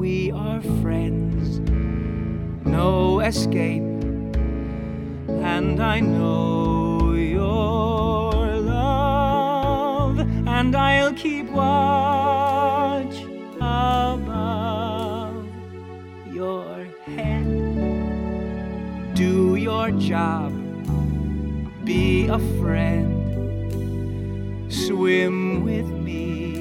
we are friends, no escape. And I know your love, and I'll keep watch above your head. Do your job, be a friend, swim with me